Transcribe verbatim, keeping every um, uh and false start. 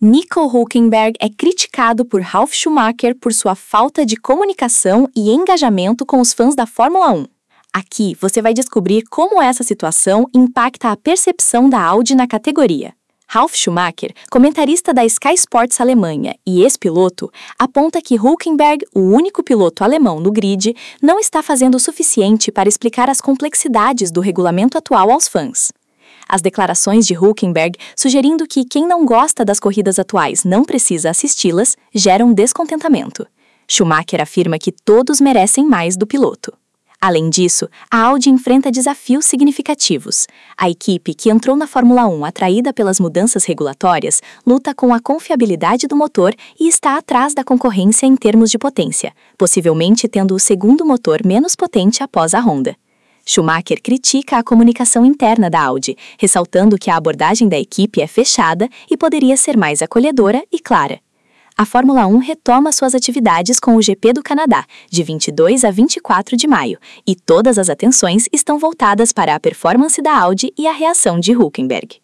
Nico Hülkenberg é criticado por Ralf Schumacher por sua falta de comunicação e engajamento com os fãs da Fórmula um. Aqui você vai descobrir como essa situação impacta a percepção da Audi na categoria. Ralf Schumacher, comentarista da Sky Sports Alemanha e ex-piloto, aponta que Hülkenberg, o único piloto alemão no grid, não está fazendo o suficiente para explicar as complexidades do regulamento atual aos fãs. As declarações de Hülkenberg, sugerindo que quem não gosta das corridas atuais não precisa assisti-las, geram descontentamento. Schumacher afirma que todos merecem mais do piloto. Além disso, a Audi enfrenta desafios significativos. A equipe, que entrou na Fórmula um atraída pelas mudanças regulatórias, luta com a confiabilidade do motor e está atrás da concorrência em termos de potência, possivelmente tendo o segundo motor menos potente após a Honda. Schumacher critica a comunicação interna da Audi, ressaltando que a abordagem da equipe é fechada e poderia ser mais acolhedora e clara. A Fórmula um retoma suas atividades com o G P do Canadá, de vinte e dois a vinte e quatro de maio, e todas as atenções estão voltadas para a performance da Audi e a reação de Hülkenberg.